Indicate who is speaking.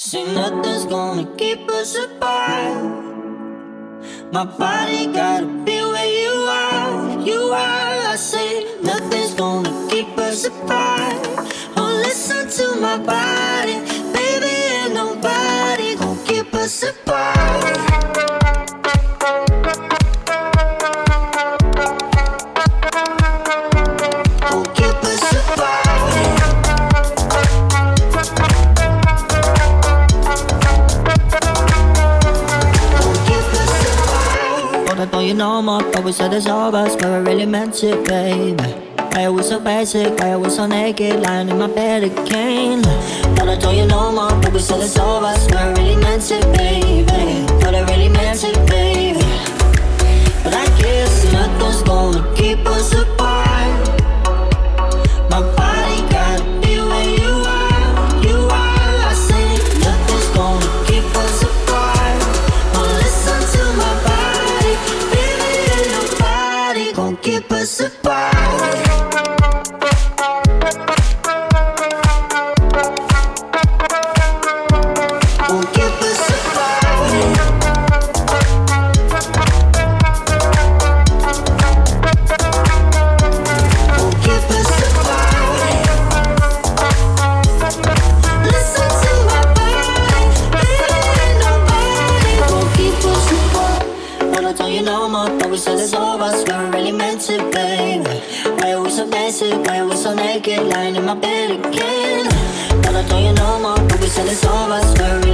Speaker 1: See, nothing's gonna keep us apart. My body gotta be where you are, you are. I say nothing's gonna keep us apart. Oh, listen to my body, baby, ain't nobody gonna keep us apart. Don't you know more, but we said it's over, but I really meant it, baby. Why are we so basic, why are we so naked, lying in my bed again? But I don't you know more, but we said it's over, but I really meant it, baby. But I really meant it, baby. But I guess nothing's gonna keep us apart. My body gotta be where you are, you are. I say nothing's gonna keep us apart. Oh, listen to my body, baby, ain't nobody gonna keep us apart. Why are we so naked, lying in my bed again? But I don't you know more, but we said it's over, swear